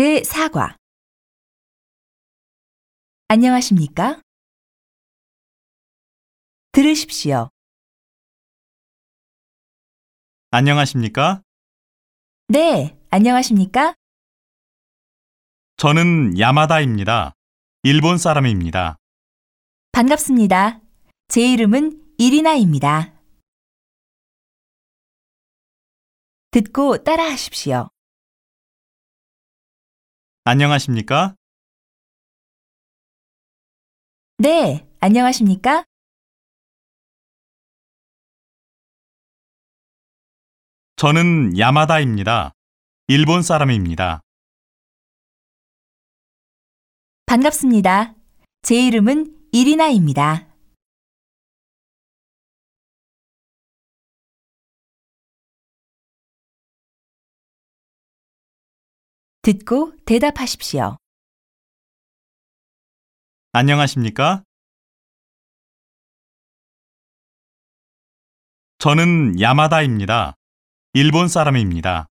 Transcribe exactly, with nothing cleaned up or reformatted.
제사 과 안녕하십니까? 들으십시오. 안녕하십니까? 네, 안녕하십니까? 저는 야마다입니다. 일본 사람입니다. 반갑습니다. 제 이름은 이리나입니다. 듣고 따라하십시오. 안녕하십니까? 네, 안녕하십니까? 저는 야마다입니다. 일본 사람입니다. 반갑습니다. 제 이름은 이리나입니다. 듣고 대답하십시오. 안녕하십니까? 저는 야마다입니다. 일본 사람입니다.